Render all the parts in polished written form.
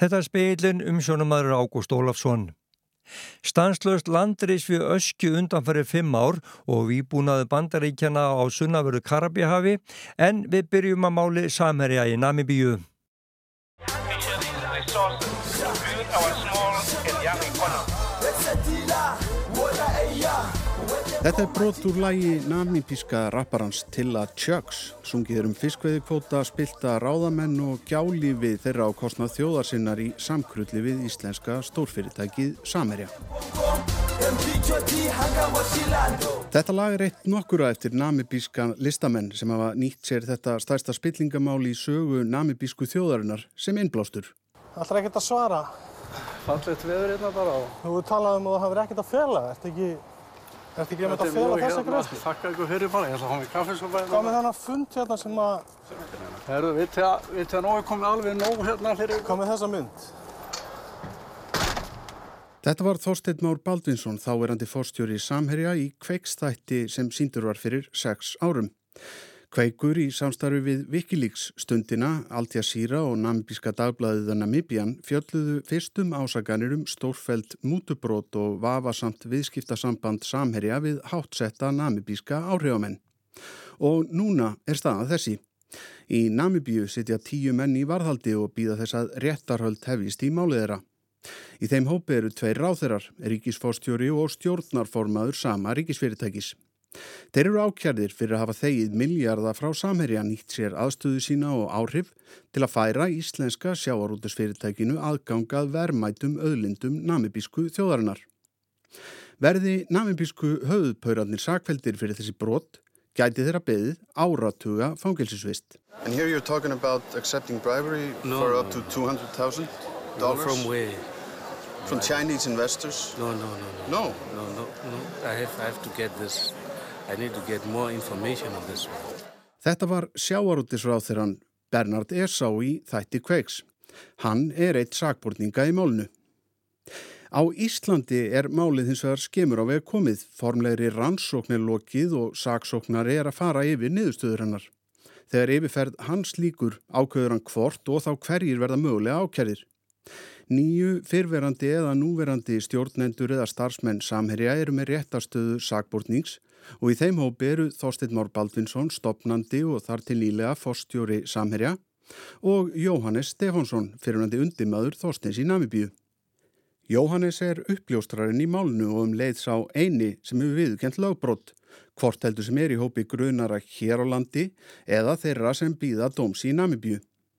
Þetta er Spegillinn, umsjónarmaður Ágúst Ólafsson. Stanslaust landris við Öskju undanfarið 5 ár og vígbúnaður Bandaríkjanna á sunnanverðu Karíbahafi, en við byrjum að máli Samherja í Namibíu. Þetta er brot úr lagi namibíska rapparans Tilla Chucks, sungið fiskveiðikvóta, spillta ráðamenn og gjálífi þeirra á kostnað þjóðarsinnar í samkrulli við íslenska stórfyrirtækið Samherja. Þetta lag er eitt nokkura eftir namibíska listamenn sem hafa nýtt sér þetta stærsta spillingamál í sögu namibísku þjóðarinnar sem innblástur. Ætlar ekkert að svara. Fallegt veður hérna bara. Þú talaði og það verið ekkert að fela, ertu ekki að fela þessa greiðslu? Þakka ykkur fyrir bara, ég ætla að hafa mig kaffisopa hérna. Hvað með þennan fund hérna sem að... Herru, vitið að nóg er komið alveg nóg hérna fyrir... Hvað með þessa mynd? Þetta var Þorsteinn Már Baldvinsson, þáverandi forstjóri Samherja í Kveiksþætti sem sýndur var fyrir 6 árum. Kveikur í samstarfi við Wikileaks Stundina, Al Jazeera og namibíska dagblaðið Namibian fjölluðu fyrstum ásakanir stórfelld mútubrot og vafasamt viðskiptasamband Samherja við háttsetta namibíska áhrifamenn. Og núna er staðan þessi. Í Namibíu sitja 10 menn í varðhaldi og bíða þess að réttarhöld hefjist í málið þeirra. Í þeim hópi eru 2 ráðherrar, ríkisforstjóri og stjórnarformaður sama ríkisfyrirtækis. Þeir eru ákærðir fyrir að hafa þegið milljarða frá Samherja, nýtt sér aðstöðu sína og áhrif til að færa íslenska sjávarútvegsfyrirtækinu aðgangað verðmætum auðlindum namibísku þjóðarinnar. Verði namibísku höfuðpaurarnir sakfelldir fyrir þessi brot, gæti þeirra beðið áratuga fangelsisvist. And here you're talking about accepting bribery for up to $200,000? From where? From Chinese investors? No. No? No. I have to get this. I need to get more information on this one. Þetta var sjávarútvegsráðherrann Bernhard Esau í þætti Kveiks. Hann er eitt sakborninga í málinu. Á Íslandi er málið hins vegar skemur á veg komið. Formlegri rannsókn er lokið og saksóknari er að fara yfir niðurstöður hennar. Þegar yfirferð hans lýkur ákveður hann hvort og þá hverjir verða mögulega ákærðir. 9 fyrrverandi eða núverandi stjórnendur eða starfsmenn Samherja eru með réttarstöðu sakbornings og í þeim hópi eru Þorsteinn Már Baldvinsson, stofnandi og þar til nýlega forstjóri Samherja og Jóhannes Stefánsson, fyrrverandi undirmaður Þorsteins í Namibíu. Jóhannes er uppljóstrarinn í málinu og leið sá eini sem hefur viðurkennt lögbrot, hvort heldur sem er í hópi grunara hér á landi eða þeirra sem bíða dóms í Namibíu.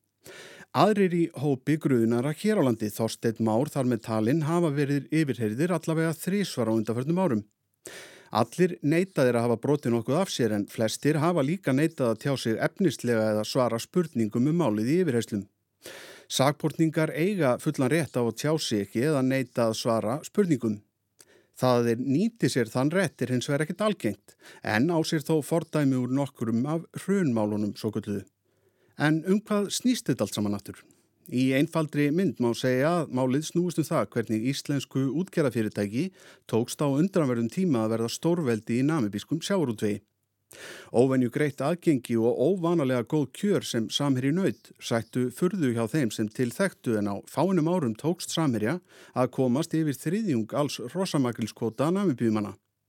Aðrir í hópi grunara hér á landi, Þorsteinn Már þar með talinn, hafa verið yfirheyrðir allavega 3 á undanförnum árum. Allir neitaðir að hafa brotið nokkuð af sér en flestir hafa líka neitað að tjá sig efnislega eða svara spurningum málið í yfirheyrslum. Sakborningar eiga fullan rétt á að tjá sig ekki eða neita að svara spurningum. Það að þeir nýti sér þann rétt er hins vegar ekkert algengt, en á sér þó fordæmi úr nokkurum af hrunmálunum svokölluðu. En hvað snýst þetta allt saman aftur? Í einfaldri mynd má segja að málið snúist það hvernig íslensku útgerðarfyrirtæki tókst á undraverðum tíma að verða stórveldi í namibískum sjávarútvegi. Óvenju greitt aðgengi og óvanalega góð kjör sem Samherji naut sættu furðu hjá þeim sem til þekktu en á fáeinum árum tókst Samherja að komast yfir 3/4 alls hrossamakrílskvóta namibíumanna.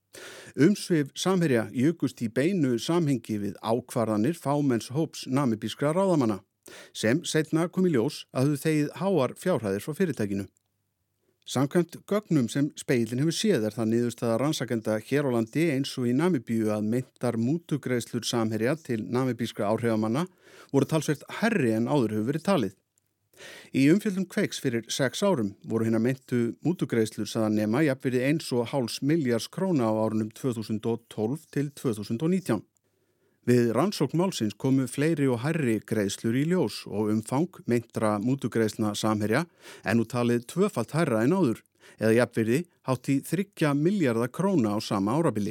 Umsvif Samherja jukust í beinu samhengi við ákvarðanir fámenns hóps namibískra ráðamanna, sem seinna kom í ljós að þau þegið háar fjárhæðir frá fyrirtækinu. Samkvæmt gögnum sem Spegillinn hefur séð er það niðurstaða rannsakenda hér á landi eins og í Namibíu að meintar mútugreiðslur Samherja til namibískra áhrifamanna voru talsvert hærri en áður hefur verið talið. Í umfjöldum Kveiks fyrir 6 árum voru hinar meintu mútugreiðslur sagðar nema jafnvirði 1,5 milljarðs króna á árunum 2012 til 2019. Við rannsókn málsins komu fleiri og hærri greiðslur í ljós og umfang meintra mútugreiðslna Samherja en nú talið 2-falt hærra en áður, eða jafnvirði hátt í 3 milljarða króna á sama árabili.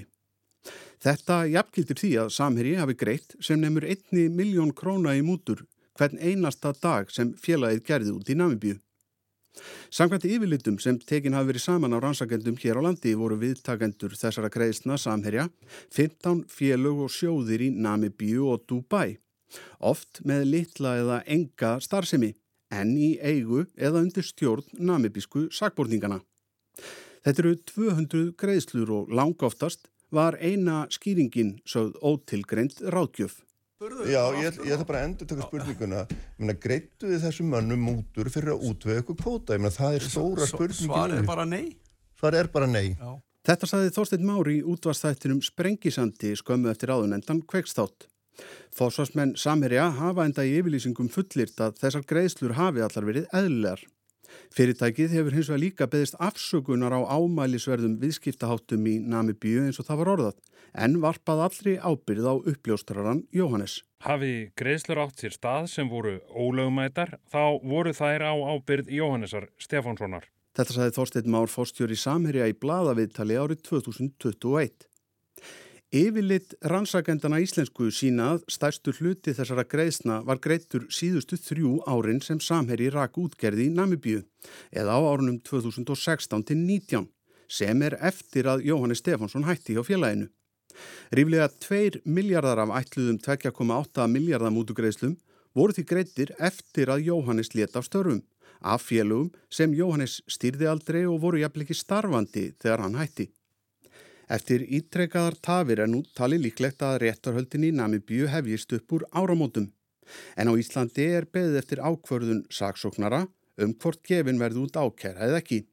Þetta jafngildir því að Samherji hafi greitt sem nemur 1 milljón króna í mútur hvern einasta dag sem félagið gerði út í Namibíu. Samkvæmt yfirlitum sem tekin hafi verið saman á rannsakendum hér á landi voru viðtakendur þessara greiðslna Samherja 15 félög og sjóðir í Namibíu og Dubai, oft með litla eða enga starfsemi, en í eigu eða undir stjórn namibísku sakborningana. Þetta eru 200 greiðslur og langoftast var eina skýringin sögð ótilgreind ráðgjöf. Já, ég ætla bara að endurtaka spurninguna. Greiddu þið þessum mönnum mútur fyrir að útvega ykkur kvóta? Það er stóra spurningin. Svarið er bara nei. Svarið er bara nei. Já. Þetta sagði Þorsteinn Már í útvarpsþættinum Sprengisandi skömmu eftir áðurnefndan Kveiksþátt. Forsvarsmenn Samherja hafa enda í yfirlýsingum fullyrt að þessar greiðslur hafi allar verið eðlilegar. Fyrirtækið hefur hins vegar líka beðist afsökunar á ámælisverðum viðskiptaháttum í Namibíu eins og það var orðað, en varpað allri ábyrgð á uppljóstraran Jóhannes. Hafi greiðslur átt sér stað sem voru ólögmætar, þá voru þær á ábyrgð Jóhannesar Stefánssonar. Þetta sagði Þorsteinn Már forstjóri Samherja í blaðaviðtali árið 2021. Yfirlit rannsakendana íslensku sína að stærstur hluti þessara greiðslna var greiddur síðustu 3 árin sem Samherji rak útgerði í Namibíu eða á árunum 2016 til 19 sem er eftir að Jóhannes Stefánsson hætti hjá félaginu. Ríflega 2 milljarðar af ætluðum 2,8 milljarða mútugreiðslum voru því greiddir eftir að Jóhannes lét af störfum af félögum sem Jóhannes stýrði aldrei og voru jafnvel ekki starfandi þegar hann hætti. Eftir ítrekkaðar tafir er nú talið líklegt að réttarhöldin í Namibíu hefjist upp úr áramótum. En á Íslandi er beðið eftir ákvörðun saksóknara hvort gefin verði út ákæra eða ekki.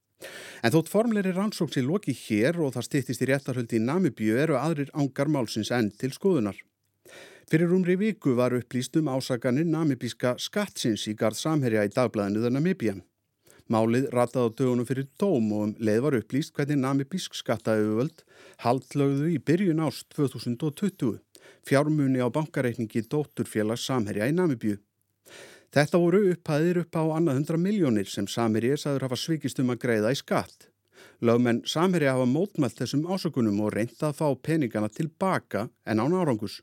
En þótt formlegri rannsókn sé lokið hér og það styttist í réttarhöldi í Namibíu eru aðrir angar málsins enn til skoðunar. Fyrir rúmri viku var upplýst ásakanir namibíska skattsins í garð Samherja í dagblaðinu The Namibian. Málið rataði á dögunum fyrir dóm og leið var upplýst hvernig namibísk skattayfirvöld haldlögðu í byrjun árs 2020 fjármuni á bankareikningi dótturfélags Samherja í Namibíu. Þetta voru upphæðir upp á annað 100 milljónir sem Samherji sagður hafa svikist að greiða í skatt. Lögmenn Samherja hafa mótmælt þessum ásökunum og reynt að fá peningana tilbaka en án árangurs.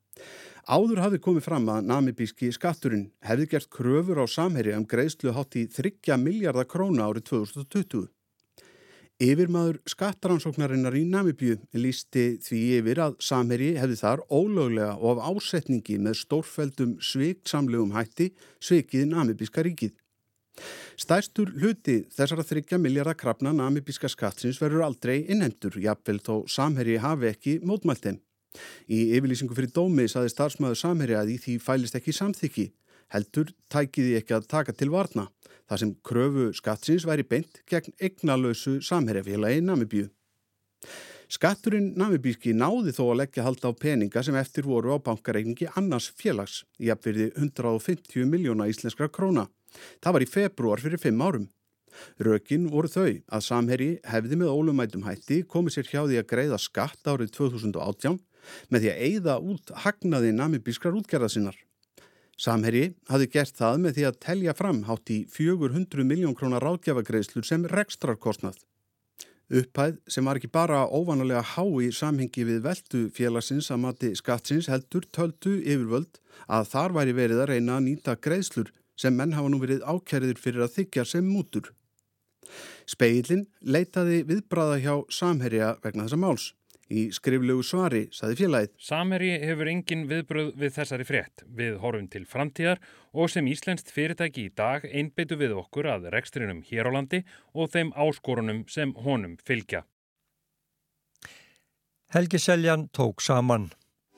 Áður hafði komið fram að namibíski skatturinn hefði gert kröfur á Samherja greiðslu hátt í 3 milljarða króna árið 2020. Yfirmaður skattrannsóknarinnar í Namibíu lýsti því yfir að Samherji hefði þar ólöglega og af ásetningi með stórfelldum sviksamlegum hætti svikið namibíska ríkið. Stærstur hluti þessara 3 milljarða krafna namibíska skattsins verður aldrei innheimtur, jafnvel þó Samherji hafi ekki mótmælt þeim. Í yfirlýsingu fyrir dómi sagði starfsmaður Samherja að í því fælist ekki samþykki, heldur tæki því ekki að taka til varna, þar sem kröfu skattsins væri beint gegn eignalausu Samherjafélagi í Namibíu. Skatturinn namibíski náði þó að leggja hald á peninga sem eftir voru á bankareikningi annars félags, jafnvirði 150 milljóna íslenskra króna. Það var í febrúar fyrir 5 árum. Rökin voru þau að Samherji hefði með ólögmætum hætti komið sér hjá því að greiða skatt árið 2018 með því að eyða út hagnaði namibískrar útgerðar sinnar. Samherji hafði gert það með því að telja fram hátt í 400 milljón króna ráðgjafagreiðslur sem rekstrarkostnað. Upphæð sem var ekki bara óvanalega há í samhengi við veltu félagsins að mati skattsins heldur töldu yfirvöld að þar væri verið að reyna að nýta greiðslur sem menn hafa nú verið ákærðir fyrir að þiggja sem mútur. Spegillinn leitaði viðbragða hjá Samherja vegna þessa máls. Í skriflegu svari sagði félagið: Samherji hefur engin viðbrögð við þessari frétt. Við horfum til framtíðar og sem íslenskt fyrirtæki í dag einbeitum við okkur að rekstrinum hér á landi og þeim áskorunum sem honum fylgja. Helgi Seljan tók saman.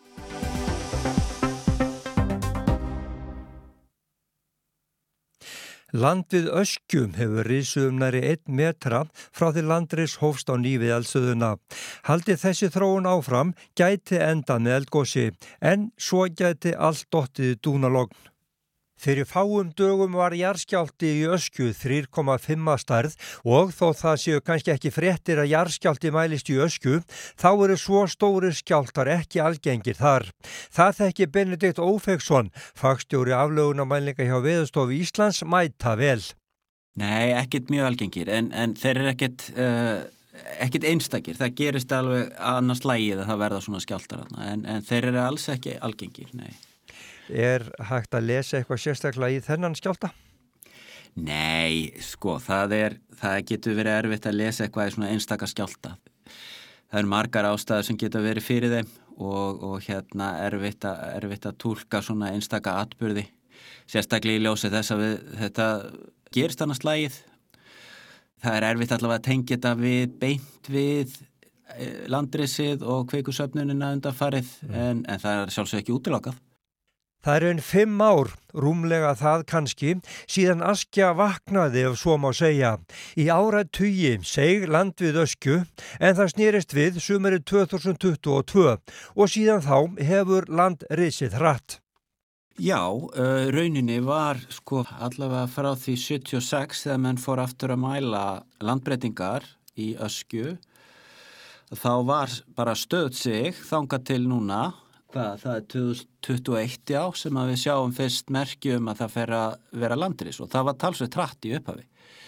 Land við Öskju hefur risið nærri 1 metra frá því landris hófst á nýviðeldstöðina. Haldi þessi þróun áfram gæti endað með eldgosi, en svo gæti allt dottið í dúnalogn. Fyrir fáum dögum var jarðskjálfti í Öskju 3,5 stærð og þó það séu kannski ekki fréttir að jarðskjálfti mælist í Öskju, þá eru svo stóri skjálftar ekki algengir þar. Það þekki Benedikt Ófeigsson, fagstjóri aflögunarmælinga hjá Veðurstofu Íslands, mæta vel. Nei, ekkert mjög algengir, en þeir eru ekkert einstakir. Það gerist alveg annars lagið að það verða svona skjálftar, en þeir eru alls ekki algengir, nei. Er hægt að lesa eitthvað sérstaklega í þennan skjálfta? Nei, sko, það getur verið erfitt að lesa eitthvað í svona einstaka skjálfta. Það eru margar ástæður sem geta verið fyrir þeim og erfitt að túlka svona einstaka atburði. sérstaklega í ljósi þess að þetta gerist annars slagið. Það erfitt allavega að tengja þetta beint við landrisið og kveikusöfnunina undanfarið en það sjálfsög ekki útilokað. Það eru 5 ár, rúmlega það kannski, síðan Askja vaknaði ef svo má segja. Í áratugi seig land við Öskju en það snerist við sumarið 2022 og síðan þá hefur land risið hratt. Já, rauninni var allavega frá því 76 þegar menn fór aftur að mæla landbreytingar í Öskju. Þá var bara stöðt sig þangað til núna. Það er 2021 sem að við sjáum fyrst merki að það fer að vera landris og það var talsveit hratt í upphafi.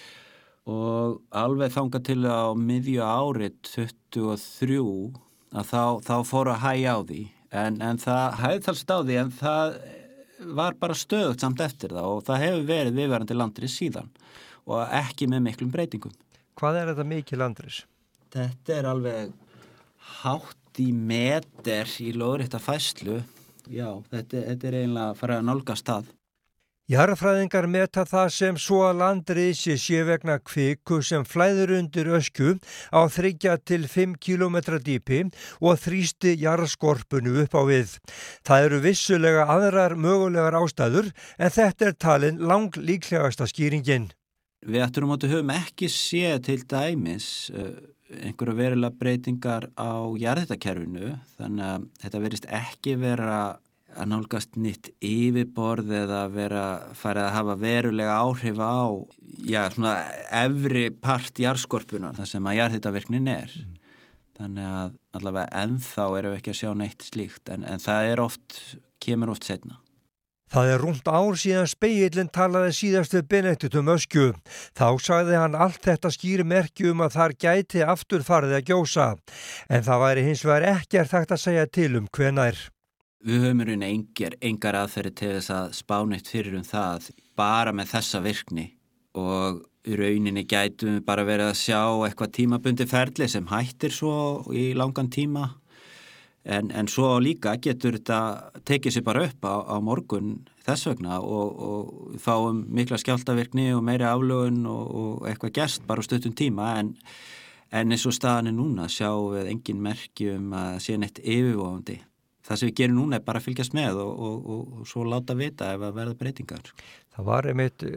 Og alveg þangað til á miðju ári 23 að þá fór að hægja á því. En það hægði talsveit á því en það var bara stöðugt samt eftir það og það hefur verið viðvarandi landris síðan og ekki með miklum breytingum. Hvað er þetta mikið landris? Þetta er alveg hátt í meter í lóðrétta færslu. Já, þetta er eiginlega að fara að nálgast það. Jarðfræðingar meta það sem svo að landrisi sé vegna kviku sem flæður undir Öskju á 3 til 5 kilometra dýpi og þrýsti jarðskorpunu upp á við. Það eru vissulega aðrar mögulegar ástæður en þetta er talin langlíklegasta skýringin. Við aftur á móti höfum ekki séð til dæmis einhverja verulega breytingar á jarðhitakerfinu, þannig að þetta verðist ekki vera að nálgast nýtt yfirborð eða farið að hafa verulega áhrif á svona efri part jarðskorpunar, þar sem að jarðhitavirknin er. Þannig að allavega ennþá erum við ekki að sjá neitt slíkt, en það kemur oft seinna. Það er rúmt ár síðan Spegillinn talaði síðast við Benedikt Öskju. Þá sagði hann allt þetta skýri merki að þar gæti aftur farið að gjósa. En það væri hins vegar ekkert hægt að segja til hvenær. Við höfum í rauninni engar aðferðir til þess að spá neitt fyrir það bara með þessa virkni og í rauninni gætum við bara verið að sjá eitthvað tímabundi ferli sem hættir svo í langan tíma. En svo líka getur þetta tekið sér bara upp á morgun þess vegna og fáum mikla skjálftavirkni og meiri aflögun og eitthvað gerst bara á stuttum tíma en eins og staðan er núna sjáum við engin merki að sé neitt yfirvofandi. Það sem við gerum núna er bara að fylgjast með og svo láta vita ef að verða breytingar. Það var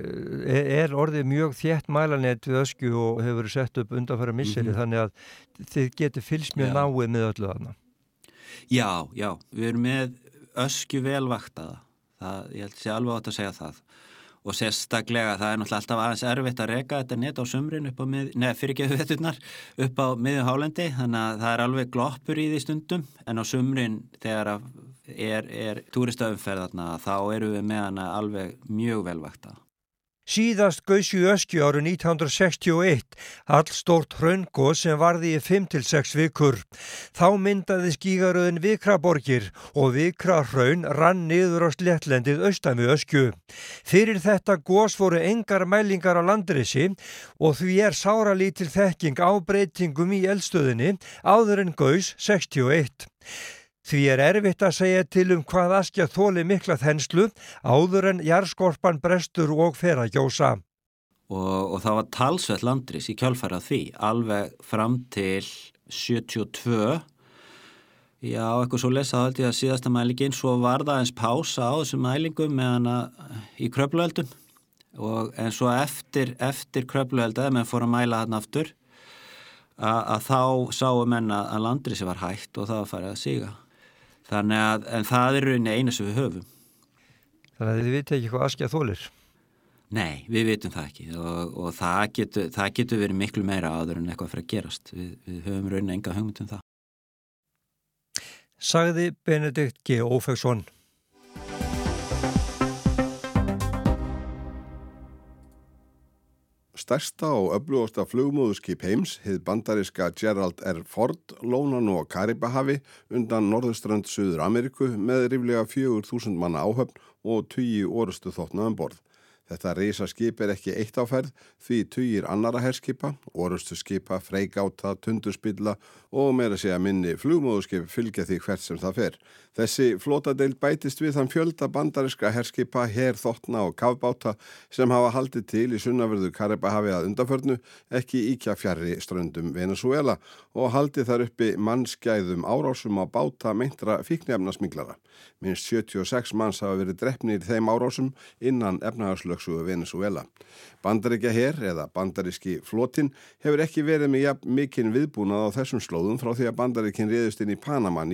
er orðið mjög þétt mælanett við Öskju og hefur verið sett upp undanfara misseri þannig að þið getur fylgst mjög náið með öllu þarna. Já, við erum með Öskju vel vaktaða. Ég held sé alveg átt að segja það. Og sérstaklega það er náttúrulega alltaf aðeins erfitt að reka þetta net á sumrin upp á miðju hálendi, þannig að það er alveg gloppur í því stundum, en á sumrin þegar er túristaumferð þarna, þá erum við með hana alveg mjög vel vaktaða. Síðast gaus í Öskju árið 1961 allstórt hraungos sem varði í 5 til 6 vikur. Þá myndaði skígaröðin Vikraborgir og Vikrahraun rann niður á sléttlendið austan við Öskju. Fyrir þetta gos voru engar mælingar á landrisi og því er sáralítil þekking á breytingum í eldstöðinni áður en gaus 61. Því er erfitt að segja til hvað Askja þoli mikla þenslu áður en jarðskorpan brestur og fer að gjósa. Og það var talsvert landris í kjölfari af því, alveg fram til 72. Já, eitthvað svo lesa held ég að síðasta mælingin, svo var það eins pása á þessum mælingum með hana í Kröflueldum. En svo eftir Kröfluelda, þegar menn fór að mæla þarna aftur, að þá sáu menn að landrisi var hægt og það var farið að síga. Þannig en það er rauninni einu sem við höfum. Þannig að þið viti ekki hvað Askja þolir? Nei, við vitum það ekki og það getur verið miklu meira áður en eitthvað fyrir að gerast. Við höfum rauninni enga hugmynd það. Sagði Benedikt G. Ófeigsson. Stærsta og öflugasta flugmóðurskip heims, hið bandaríska Gerald R. Ford, lónar nú á Karibahafi undan norðurströnd Suður Ameríku með ríflega 4.000 manna áhöfn og 20 orrustu þotna borð. Þetta risaskip ekki eitt á ferð, því tugir annara herskipa, orrustuskipa, freigáta, tundurspilla og meira segja minni flugmóðuskip fylgja því hvert sem það fer. Þessi flotadeild bætist við þann fjölda bandariska herskipa, herþotna og kafbáta sem hafa haldið til í sunnanverðu Karíbahafi að undanförnu, ekki ýkja fjarri ströndum Venesúela og haldið þar uppi mannskæðum árásum á báta meintra fíkniefnasmyglara. Minnst 76 manns hafa verið drepnir í þeim árásum innan efnahagslögsögu Venesúela. Bandaríkjaher eða bandaríski flotinn hefur ekki verið með jafn mikinn viðbúnað á þessum slóðum frá því að Bandaríkin réðust inn í Panama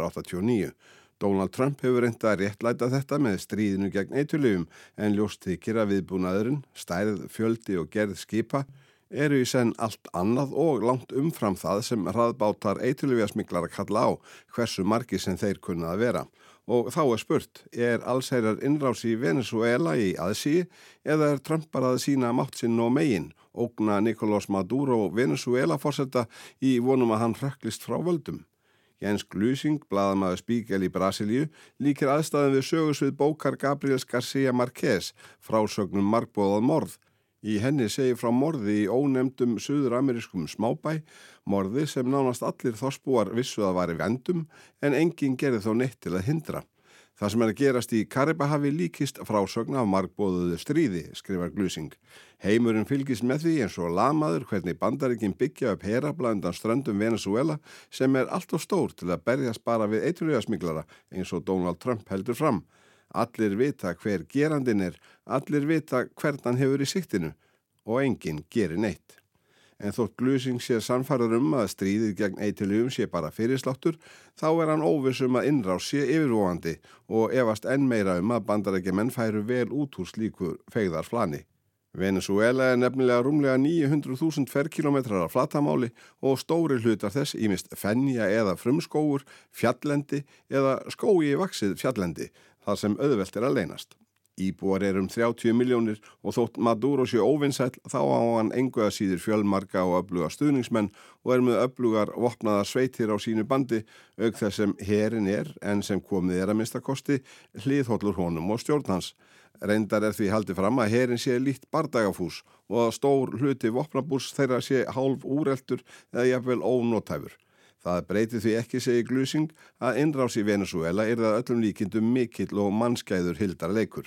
1989. Donald Trump hefur reynt að réttlæta þetta með stríðinu gegn eiturlyfjum en ljóst þykir að viðbúnaðurinn, stærð, fjöldi og gerð skipa eru í senn allt annað og langt umfram það sem hraðbátar eiturlyfjasmyglara kalla á, hversu margir sem þeir kunna að vera. Og þá spurt, allsherjar innrás í Venesúela í aðsíi eða Trump bara að sína mátt sinn og megin, ógna Nicolás Maduro Venesúela forseta í vonum að hann hrökklist frá völdum? Jens Glüsing, blaðamaður Spiegel í Brasilíu, líkir aðstæðum við sögusvið bókar Gabriels García Márquez, frásögnum margboðað morð. Í henni segir frá morði í ónefndum suður-amerískum smábæ, morði sem nánast allir þorpsbúar vissu að væri vendum en enginn gerði þó neitt til að hindra. Það sem að gerast í Karíbahafi líkist frásögn af margboðuðu stríði, skrifar Glüsing. Heimurinn fylgist með því eins og lamaður hvernig Bandaríkin byggja upp herafla undan ströndum Venesúela sem allt of stór til að berjast bara við eiturlyfjasmyglara eins og Donald Trump heldur fram. Allir vita hver gerandinn allir vita hvern hann hefur í siktinu og enginn gerir neitt. En þótt Glüsing sé sannfærður að stríðið gegn eiturlyfjum sé bara fyrirsláttur, þá hann óviss að innrás sé yfirvofandi og efast enn meira að Bandaríkjamenn færu vel út úr slíku feigðarflani. Venesúela nefnilega rúmlega 900.000 ferkilometrar af flatamáli og stóri hlutar þess ýmist fenja eða frumskógur, fjalllendi eða skógi vaxið fjalllendi, þar sem auðvelt að leynast. Íbúar 30 milljónir og þótt Maduro sé óvinsæll þá á hann engu að síður fjölmarga og öfluga stuðningsmenn og með öflugar vopnaða sveitir á sínu bandi, auk þess sem herinn en sem komið að minnsta kosti hliðhollur honum og stjórn hans. Reyndar því haldið fram að herinn sé lítt bardagafús og að stór hluti vopnabúrs þeirra sé hálf úreltur eða jafnvel ónótæfur. Það breytir því ekki, segir Glüsing, að innrás í Venesúela það öllum líkindum mikill og mannskæður hildarleikur.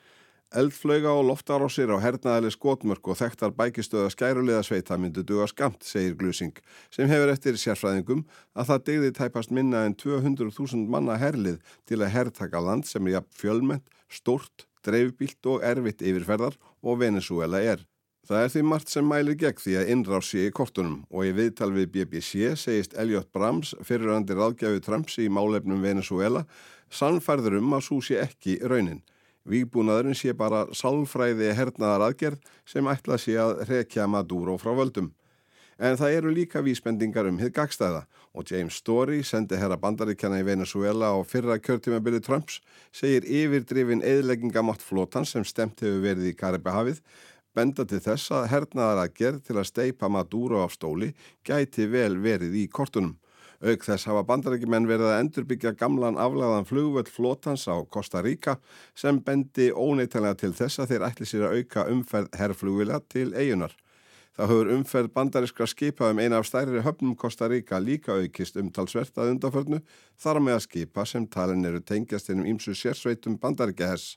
Eldflauga og loftárásir á hernaðarleg skotmörk og þekktar bækistöða skæruliðasveita myndu duga skammt, segir Glüsing, sem hefur eftir sérfræðingum að það dygði tæpast minna en 200.000 manna herlið til að hertaka land sem jafn fjölmennt, stórt, dreifbílt og erfitt yfirferðar og Venesúela Það því margt sem mælir gegn því að innrás sé í kortunum og í viðtal við BBC segist Elliot Brahms, fyrrverandi ráðgjafi Trumps í málefnum Venesúela, sannfærður að sú sé ekki raunin. Vígbúnaðurinn sé bara sálfræði hernaðaraðgerð sem ætlað sé að hrekja Maduro frá völdum. En það eru líka vísbendingar hið gagnstæða og James Story, sendiherra Bandaríkjanna í Venesúela á fyrra kjörtímabili Trumps, segir yfirdrifin eyðileggingamátt flotans sem stemt hefur verið í Karíbahafið benda til þess að hernaðaraðgerð til að steypa Maduro af stóli gæti vel verið í kortunum. Auk þess hafa Bandaríkjamenn verið að endurbyggja gamlan aflagðan flugvöll flotans á Costa Rica sem bendi óneitanlega til þess að þeir ætli sér að auka umferð herflugvéla til eyjunar. Það hefur umferð bandarískra skipa eina af stærri höfnum Costa Rica líka aukist umtalsvert að undanförnu, þar með að skipa sem talin eru tengjast ýmsu sérsveitum Bandaríkjahers.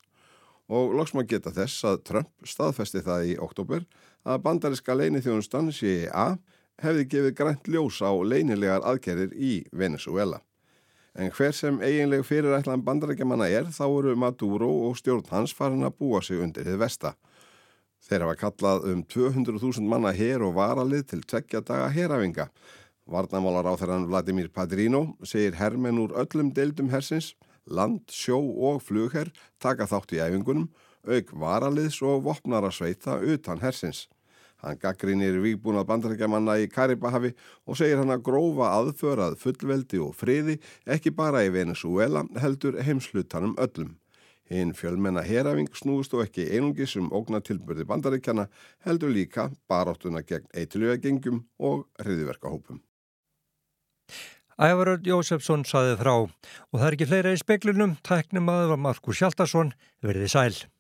Og loks má geta þess að Trump staðfesti það í október að bandaríska leyniþjónustan CIA hefði gefið grænt ljós á leynilegar aðgerðir í Venesúela. En hver sem eiginleg fyrirætlan Bandaríkjamanna þá eru Maduro og stjórn hans farin að búa sig undir hið versta. Þeir hafa kallað 200.000 manna her og varalið til 2 daga heræfinga. Varnarmálaráðherrann Vladimir Padrino segir hermenn úr öllum deildum hersins, land, sjó og flugherr taka þátt í æfingunum, auk varaliðs og vopnara sveita utan hersins. Hann gagnrýnir vígbúnað Bandaríkjamanna í Karíbahafi og segir hann að grófa aðför að fullveldi og friði ekki bara í Venesúela heldur heimshlutanum öllum. Hinn fjölmenna heræfing snúist þó ekki einungis ógnatilburði Bandaríkjanna heldur líka baráttuna gegn eiturlyfjagengjum og hryðjuverkahópum. Ævar Örn Jósefsson sagði frá og það ekki fleira í speklinum, tæknimaður var Markus Hjaltason, verið sæl.